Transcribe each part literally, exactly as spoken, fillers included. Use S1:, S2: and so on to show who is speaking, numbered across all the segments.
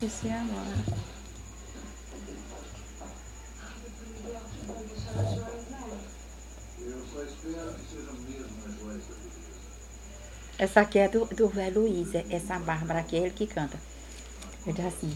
S1: Esqueci agora. Essa aqui é do, do velho Luiz, essa Bárbara aqui, é ele que canta. Ele diz assim: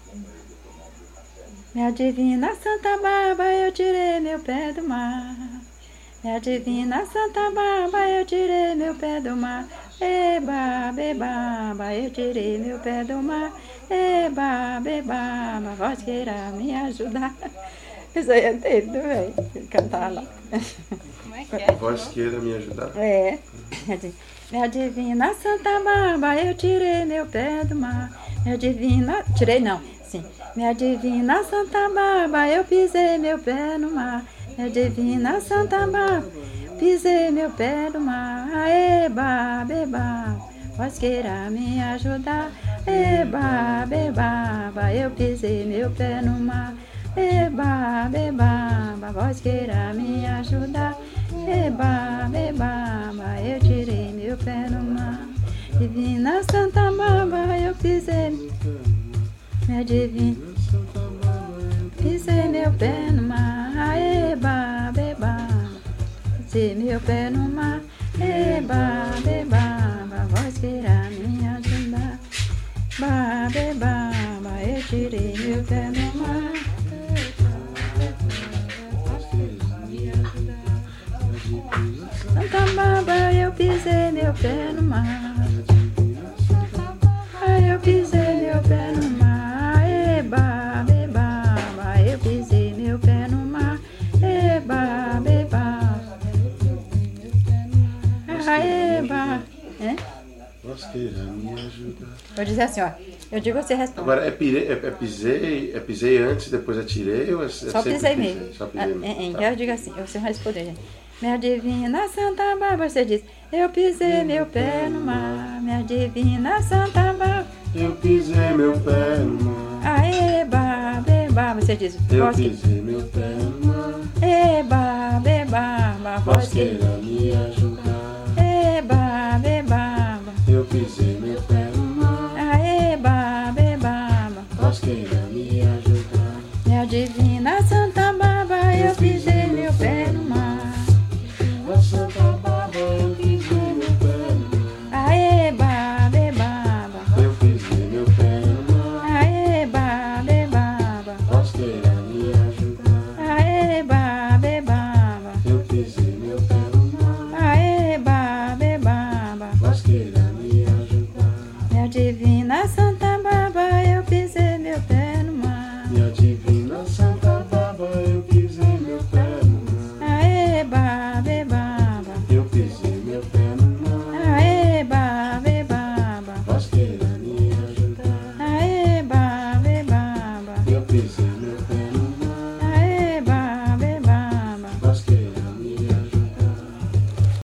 S1: minha divina Santa Bárbara, eu tirei meu pé do mar. Minha divina Santa Bárbara, eu tirei meu pé do mar. Eba, beba, eu tirei meu pé do mar. Eba, beba, vós queira me ajudar. Isso aí é dele também, ele cantar lá.
S2: Como é que é?
S3: Vós queira me ajudar?
S1: É. Minha divina Santa Bárbara, eu tirei meu pé do mar. Minha divina... Tirei não, sim. Minha divina Santa Bárbara, eu pisei meu pé no mar. Minha divina Santa Bárbara, pisei meu pé no mar. Eba, beba, vós queira me ajudar. Eba, beba, eu pisei meu pé no mar. Eba, beba, vós queira me ajudar. Eba, beba, eu tirei meu pé no mar. Divina Santa Bárbara, eu pisei. Minha divina, pisei meu pé no mar. Eba, beba, pisei meu pé no mar. Eba, beba, vós queira me ajudar. Ba, beba, eu tirei meu pé no mar. Santa Bárbara, eu pisei meu pé no mar. Ai, eu pisei meu pé no mar. Eba, beba, eu pisei meu pé no mar. Eba, beba. Ai, eba. É?
S3: Vós queira me ajudar.
S1: Vou dizer assim, ó. Eu digo, você responde.
S3: Agora, é, pire, é, é pisei, é pisei antes, depois atirei ou é, é
S1: Só
S3: sempre
S1: pisei
S3: pisei?
S1: mesmo.
S3: Só pisei mesmo.
S1: É, é,
S3: Tá.
S1: Eu digo assim, você vai responder, gente. Minha divina Santa Bárbara, você diz, eu pisei meu pé no mar. Minha divina Santa Bárbara,
S3: Eu pisei meu pé no mar.
S1: aê, ba, beba, você diz,
S3: Eu
S1: vós que...
S3: pisei meu pé no mar.
S1: Eba, beba,
S3: Vós
S1: vós que...
S3: queira me ajudar.
S1: Eba, beba,
S3: Eu pisei meu pé no mar.
S1: aê, ba, beba,
S3: Vós queira me ajudar.
S1: minha divina